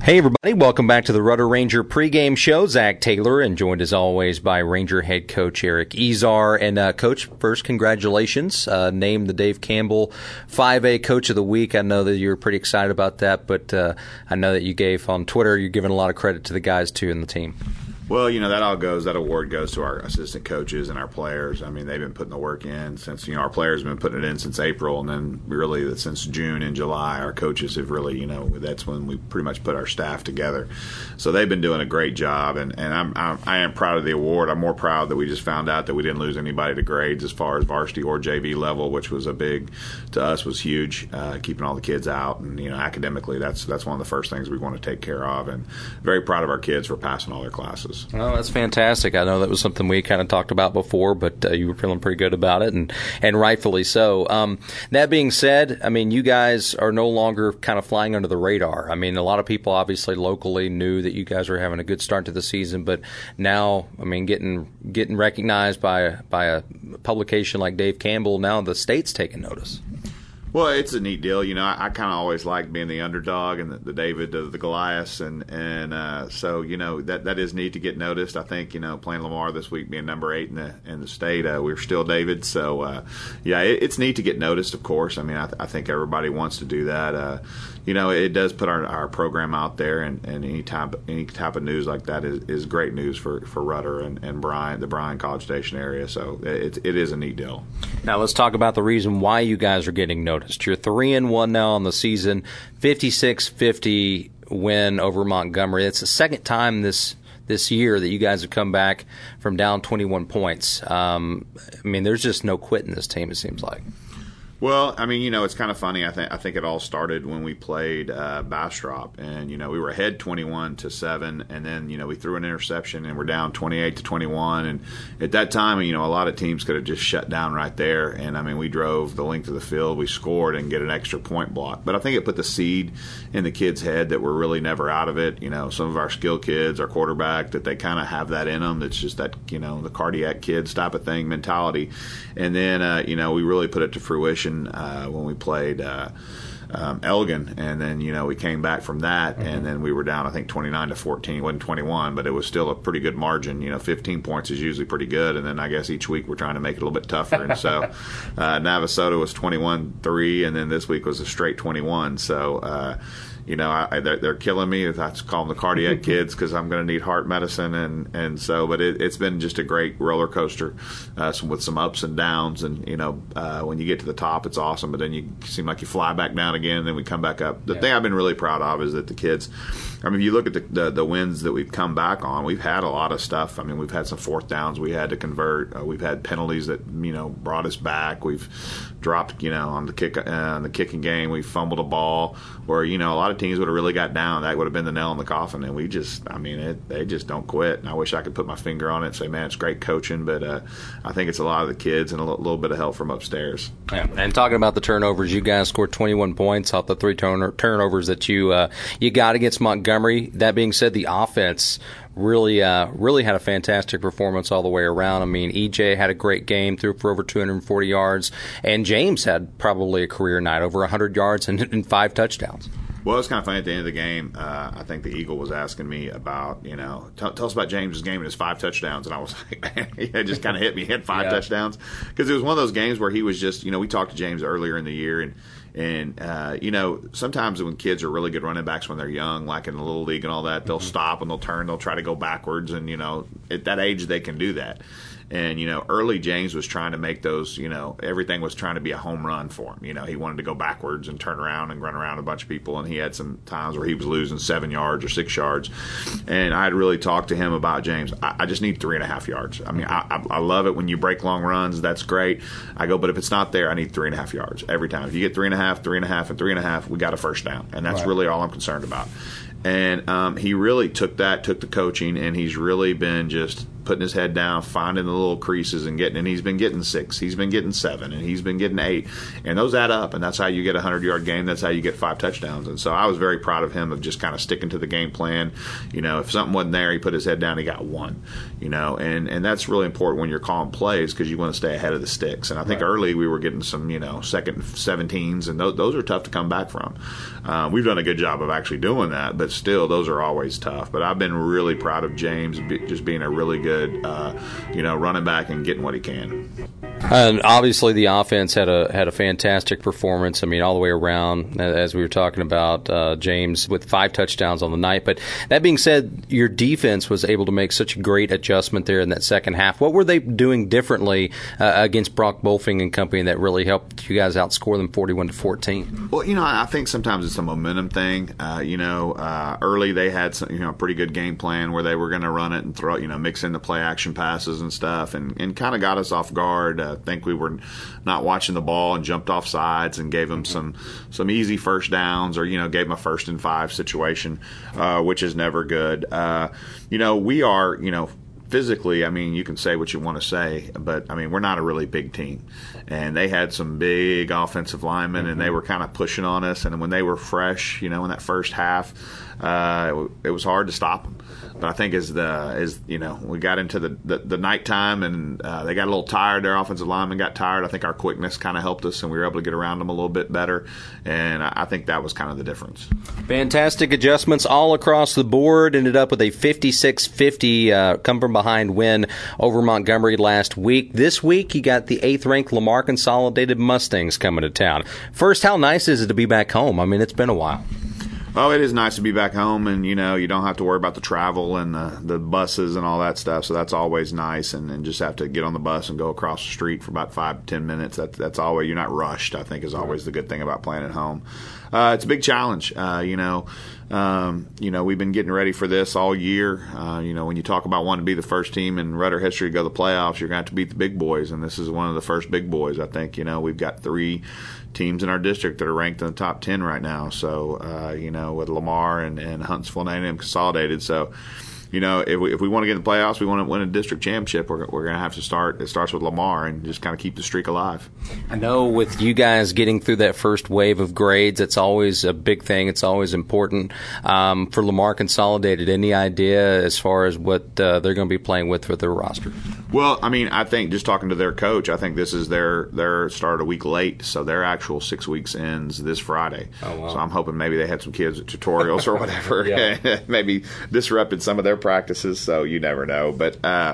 Hey everybody, welcome back to the Rudder Ranger pregame show. Zach Taylor, and joined as always by Ranger head coach Eric Izar. And Coach, first congratulations, named the Dave Campbell 5A Coach of the Week. I know that you're pretty excited about that, but I know that you gave on Twitter, you're giving a lot of credit to the guys too in the team. Well, that award goes to our assistant coaches and our players. I mean, they've been putting the work in since, our players have been putting it in since April, and then really since June and July, our coaches have really, that's when we pretty much put our staff together. So they've been doing a great job, and I am proud of the award. I'm more proud that we just found out that we didn't lose anybody to grades as far as varsity or JV level, which was to us was huge, keeping all the kids out. And, academically, that's one of the first things we want to take care of, and very proud of our kids for passing all their classes. Oh, that's fantastic. I know that was something we kind of talked about before, but you were feeling pretty good about it, and rightfully so. That being said, I mean, you guys are no longer kind of flying under the radar. I mean, a lot of people obviously locally knew that you guys were having a good start to the season, but now, I mean, getting recognized by a publication like Dave Campbell, now the state's taking notice. Well, it's a neat deal. I kind of always like being the underdog and the David of the Goliaths, and so that is neat to get noticed. I think playing Lamar this week, being number 8 in the state, we're still David. So it's neat to get noticed. Of course, I mean I think everybody wants to do that. It does put our program out there, and any type of news like that is great news for Rudder and the Bryan College Station area. So it is a neat deal. Now let's talk about the reason why you guys are getting noticed. You're 3-1 now on the season, 56-50 win over Montgomery. It's the second time this year that you guys have come back from down 21 points. I mean, there's just no quit in this team, it seems like. Well, I mean, it's kind of funny. I think it all started when we played Bastrop, and we were ahead 21-7, and then we threw an interception, and we're down 28-21. And at that time, a lot of teams could have just shut down right there. And I mean, we drove the length of the field, we scored, and get an extra point block. But I think it put the seed in the kids' head that we're really never out of it. Some of our skilled kids, our quarterback, that they kind of have that in them. That's just that the cardiac kids type of thing mentality. And then we really put it to fruition when we played Elgin, and then we came back from that, and then we were down I think 29-14. It wasn't 21, but it was still a pretty good margin. 15 points is usually pretty good, and then I guess each week we're trying to make it a little bit tougher. And so Navasota was 21-3, and then this week was a straight 21. So they're killing me. I call them the cardiac kids because I'm going to need heart medicine, and so. But it's been just a great roller coaster with some ups and downs. And when you get to the top, it's awesome. But then you seem like you fly back down again, and then we come back up. The thing I've been really proud of is that the kids. I mean, if you look at the wins that we've come back on, we've had a lot of stuff. I mean, we've had some fourth downs we had to convert. We've had penalties that brought us back. We've dropped on the kicking game. We fumbled a ball where a lot of teams would have really got down. That would have been the nail in the coffin. And they just don't quit. And I wish I could put my finger on it and say, man, it's great coaching. But I think it's a lot of the kids and a little bit of help from upstairs. Yeah. And talking about the turnovers, you guys scored 21 points off the 3 turnovers that you got against Montgomery. That being said, the offense really had a fantastic performance all the way around. I mean, EJ had a great game, threw for over 240 yards, and James had probably a career night, over 100 yards and 5 touchdowns. Well, it's kind of funny at the end of the game. I think the Eagle was asking me about, tell us about James's game and his 5 touchdowns. And I was like, man, it just kind of hit me. He had 5 touchdowns. Because it was one of those games where he was just, we talked to James earlier in the year, and sometimes when kids are really good running backs when they're young, like in the little league and all that, they'll stop and they'll turn, they'll try to go backwards. And, at that age, they can do that. And, early James was trying to make those, everything was trying to be a home run for him. He wanted to go backwards and turn around and run around a bunch of people. And he had some times where he was losing 7 yards or 6 yards. And I had really talked to him about James. I just need 3.5 yards. I mean, I love it when you break long runs. That's great. I go, but if it's not there, I need 3.5 yards every time. If you get 3.5, 3.5, and 3.5, we got a first down. And that's really all I'm concerned about. And he really took the coaching, and he's really been just putting his head down, finding the little creases and he's been getting 6, he's been getting 7, and he's been getting 8, and those add up, and that's how you get a 100-yard game. That's how you get 5 touchdowns. And so I was very proud of him of just kind of sticking to the game plan. If something wasn't there, he put his head down, he got 1. And that's really important when you're calling plays because you want to stay ahead of the sticks. And I think early we were getting some second 17s, and those are tough to come back from. We've done a good job of actually doing that, but still those are always tough. But I've been really proud of James just being a really good running back and getting what he can. And obviously the offense had a fantastic performance. I mean, all the way around, as we were talking about, James with 5 touchdowns on the night. But that being said, your defense was able to make such a great adjustment there in that second half. What were they doing differently against Brock Bolfing and company that really helped you guys outscore them 41-14? Well, I think sometimes it's a momentum thing. Early they had some, a pretty good game plan where they were going to run it and throw, mix in the play action passes and stuff, and kind of got us off guard. I think we were not watching the ball and jumped off sides and gave them some easy first downs, or gave them a 1st and 5 situation, which is never good. We are physically, you can say what you want to say, but we're not a really big team, and they had some big offensive linemen, and they were kind of pushing on us. And when they were fresh, in that first half, it was hard to stop them. But I think as we got into the nighttime and they got a little tired, their offensive linemen got tired, I think our quickness kind of helped us, and we were able to get around them a little bit better. And I think that was kind of the difference. Fantastic adjustments all across the board. Ended up with a 56-50 come from behind win over Montgomery last week. This week you got the 8th-ranked Lamar Consolidated Mustangs coming to town. First, how nice is it to be back home? It's been a while. Oh, it is nice to be back home, and you don't have to worry about the travel and the buses and all that stuff. So that's always nice, and just have to get on the bus and go across the street for about 5 to 10 minutes. That's always, you're not rushed, I think, is always the good thing about playing at home. It's a big challenge. We've been getting ready for this all year. When you talk about wanting to be the first team in Rudder history to go to the playoffs, you're going to have to beat the big boys, and this is one of the first big boys. I think we've got 3 teams in our district that are ranked in the top 10 right now. So with Lamar and Huntsville and A&M Consolidated. So if we want to get in the playoffs, we want to win a district championship, we're going to have to start. It starts with Lamar and just kind of keep the streak alive. I know with you guys getting through that first wave of grades, it's always a big thing. It's always important. For Lamar Consolidated, any idea as far as what they're going to be playing with for their roster? Well, I think just talking to their coach, I think this is their start a week late, so their actual 6 weeks ends this Friday. Oh, wow. So I'm hoping maybe they had some kids at tutorials or whatever. Maybe disrupted some of their practices, so you never know. But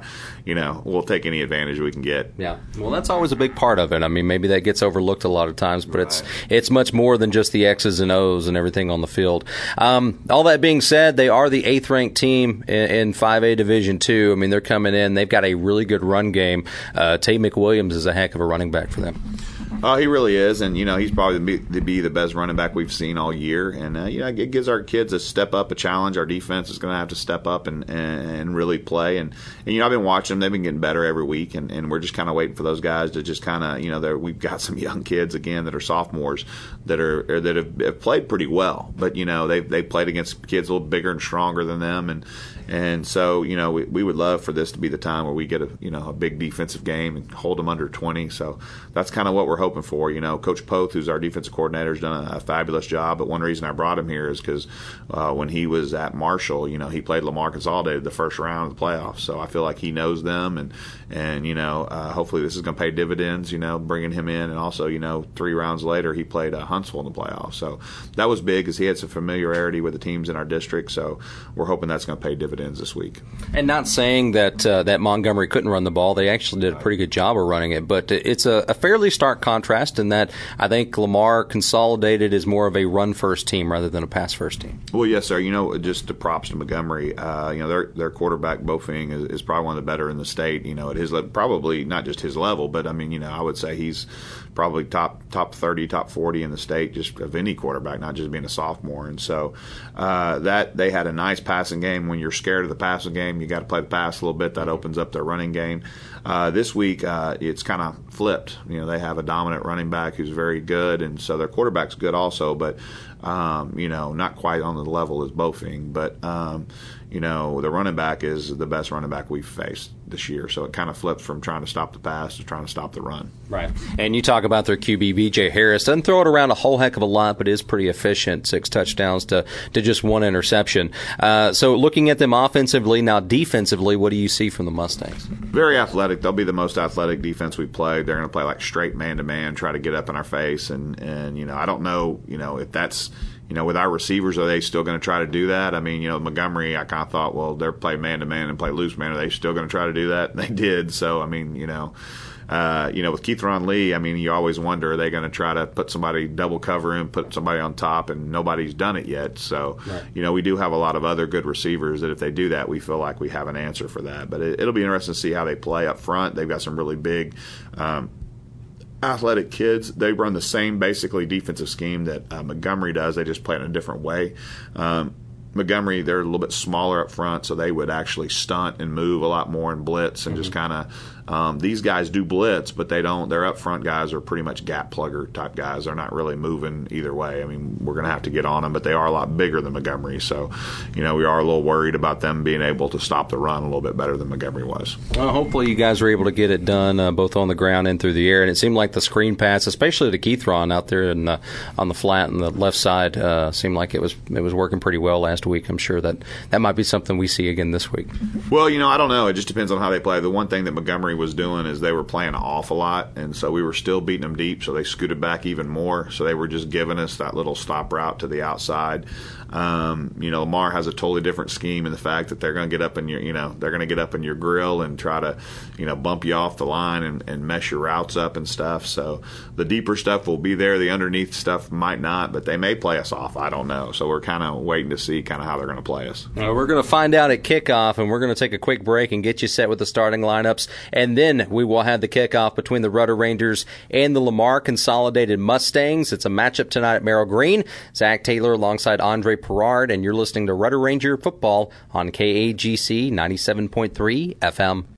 we'll take any advantage we can get. Yeah, well, that's always a big part of it. Maybe that gets overlooked a lot of times, but it's much more than just the X's and O's and everything on the field. All that being said, they are the 8th-ranked team in 5A Division II. They're coming in. They've got a really good run game. Tate McWilliams is a heck of a running back for them. Oh, he really is, and he's probably to be the best running back we've seen all year, and it gives our kids a step up, a challenge. Our defense is going to have to step up and really play, and I've been watching them; they've been getting better every week, and we're just kind of waiting for those guys to just kind of we've got some young kids again that are sophomores that have played pretty well, but they played against kids a little bigger and stronger than them, and so we would love for this to be the time where we get a big defensive game and hold them under 20. So that's kind of what we're hoping for. Coach Poth, who's our defensive coordinator, has done a fabulous job. But one reason I brought him here is because when he was at Marshall, he played Lamar Consolidated the first round of the playoffs. So I feel like he knows them, and hopefully this is going to pay dividends. Bringing him in, and also 3 rounds later he played Huntsville in the playoffs. So that was big because he had some familiarity with the teams in our district. So we're hoping that's going to pay dividends this week. And not saying that Montgomery couldn't run the ball. They actually did a pretty good job of running it, but it's a fairly stark contrast in that I think Lamar Consolidated is more of a run-first team rather than a pass-first team. Well, yes, sir. Just the props to Montgomery. Their quarterback, Bofing, is probably one of the better in the state, at his level. Probably not just his level, but, I would say he's probably top 30, top 40 in the state just of any quarterback, not just being a sophomore. And so that they had a nice passing game. When you're scared of the passing game, you got to play the pass a little bit. That opens up their running game. This week, it's kind of flipped. They have a dominant running back who's very good, and so their quarterback's good also. But Not quite on the level as Bofing, but the running back is the best running back we've faced this year. So it kind of flips from trying to stop the pass to trying to stop the run. Right. And you talk about their QB, B.J. Harris. Doesn't throw it around a whole heck of a lot, but is pretty efficient. 6 touchdowns to just 1 interception. So looking at them offensively, now defensively, what do you see from the Mustangs? Very athletic. They'll be the most athletic defense we played. They're going to play like straight man-to-man, try to get up in our face. And I don't know, if that's – with our receivers, are they still going to try to do that? I mean, Montgomery, I kind of thought, well, they're playing man-to-man and play loose man. Are they still going to try to do that? And they did. So, I mean, with Keith-Ron Lee, I mean, you always wonder, are they going to try to put somebody, double cover him, put somebody on top, and nobody's done it yet. So, right. We do have a lot of other good receivers that if they do that, we feel like we have an answer for that. But it'll be interesting to see how they play up front. They've got some really big athletic kids. They run the same basically defensive scheme that Montgomery does. They just play it in a different way. Montgomery, they're a little bit smaller up front, so they would actually stunt and move a lot more and blitz and just kind of these guys do blitz, but they don't. Their up front guys are pretty much gap plugger type guys. They're not really moving either way. I mean, we're going to have to get on them, but they are a lot bigger than Montgomery. So, we are a little worried about them being able to stop the run a little bit better than Montgomery was. Well, hopefully you guys were able to get it done both on the ground and through the air. And it seemed like the screen pass, especially to Keith-Ron out there on the flat and the left side, seemed like it was working pretty well last week. I'm sure that might be something we see again this week. Well, I don't know. It just depends on how they play. The one thing that Montgomery was doing is they were playing off a lot, and so we were still beating them deep, so they scooted back even more. So they were just giving us that little stop route to the outside. Lamar has a totally different scheme in the fact that they're going to get up in your grill and try to, bump you off the line and mess your routes up and stuff. So the deeper stuff will be there. The underneath stuff might not, but they may play us off. I don't know. So we're kind of waiting to see kind of how they're going to play us. We're going to find out at kickoff, and we're going to take a quick break and get you set with the starting lineups, and then we will have the kickoff between the Rudder Rangers and the Lamar Consolidated Mustangs. It's a matchup tonight at Merrill Green. Zach Taylor alongside Andre Perard, and you're listening to Rudder Ranger Football on KAGC 97.3 FM.